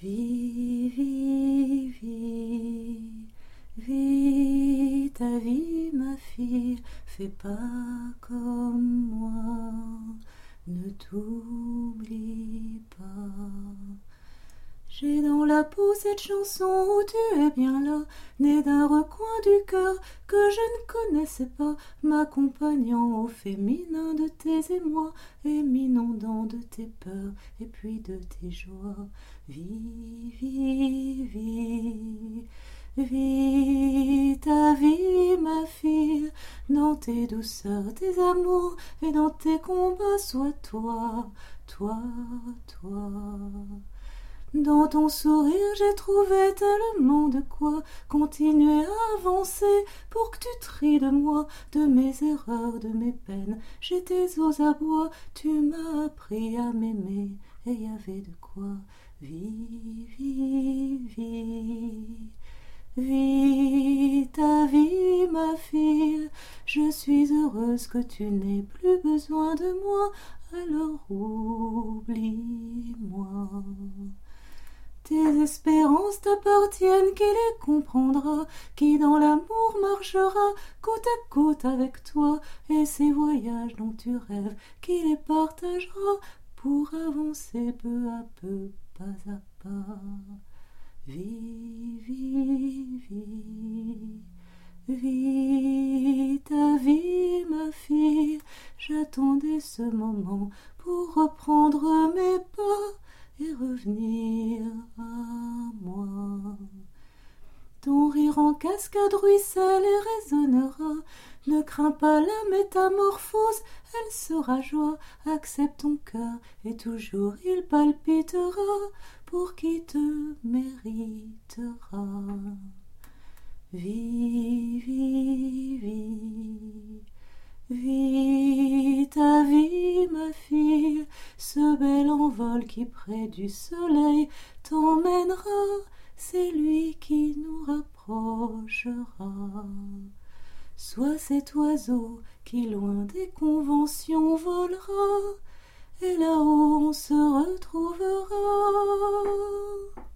Vis, vis, vis, vis ta vie, ma fille, fais pas comme moi, ne t'oublie pas. J'ai dans la peau cette chanson où tu es bien là, née d'un recoin du cœur que je ne connaissais pas, m'accompagnant au féminin de tes émois et m'inondant de tes peurs et puis de tes joies. Vis, vis, vis, vis ta vie, ma fille, dans tes douceurs, tes amours et dans tes combats, sois toi, toi, toi. Dans ton sourire j'ai trouvé tellement de quoi continuer à avancer pour que tu tries de moi, de mes erreurs, de mes peines. J'étais aux abois, tu m'as appris à m'aimer et y avait de quoi. Vis, vis, vis, vis ta vie, ma fille. Je suis heureuse que tu n'aies plus besoin de moi, alors oublie-moi. Tes espérances t'appartiennent, qui les comprendra, qui dans l'amour marchera côte à côte avec toi, et ces voyages dont tu rêves, qui les partagera pour avancer peu à peu, pas à pas. Vis, vis, vis, vis ta vie, ma fille. J'attendais ce moment pour reprendre mes pas et revenir à moi. Ton rire en cascade ruisselle et résonnera. Ne crains pas la métamorphose, elle sera joie. Accepte ton cœur et toujours il palpitera pour qui te méritera. Vis, vis, vis, vis ta vie, ma fille, ce bel envol qui près du soleil t'emmènera, c'est lui qui nous rapprochera. Sois cet oiseau qui loin des conventions volera, et là-haut on se retrouvera.